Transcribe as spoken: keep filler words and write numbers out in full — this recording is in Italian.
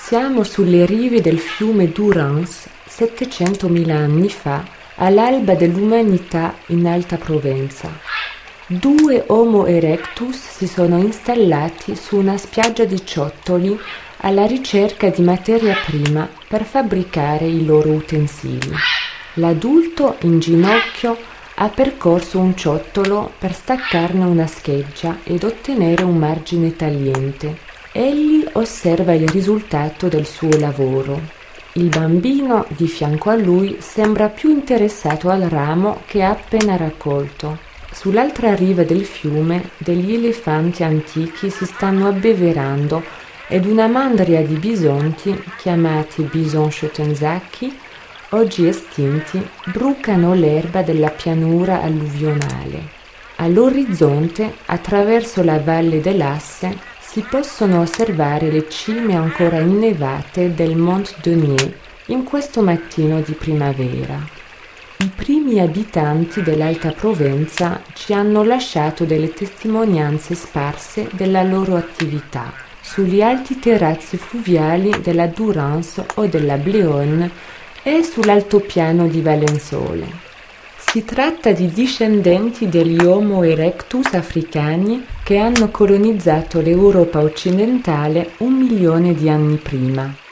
Siamo sulle rive del fiume Durance, settecentomila anni fa, all'alba dell'umanità in Alta Provenza. Due Homo erectus si sono installati su una spiaggia di ciottoli alla ricerca di materia prima per fabbricare i loro utensili. L'adulto, in ginocchio, ha percorso un ciottolo per staccarne una scheggia ed ottenere un margine tagliente. Egli osserva il risultato del suo lavoro. Il bambino, di fianco a lui, sembra più interessato al ramo che ha appena raccolto. Sull'altra riva del fiume degli elefanti antichi si stanno abbeverando ed una mandria di bisonti, chiamati bison schottenzacchi, oggi estinti, brucano l'erba della pianura alluvionale. All'orizzonte, attraverso la valle dell'Asse, si possono osservare le cime ancora innevate del Mont Denier in questo mattino di primavera. I primi abitanti dell'Alta Provenza ci hanno lasciato delle testimonianze sparse della loro attività sugli alti terrazzi fluviali della Durance o della Bléone e sull'altopiano di Valensole. Si tratta di discendenti degli Homo erectus africani che hanno colonizzato l'Europa occidentale un milione di anni prima.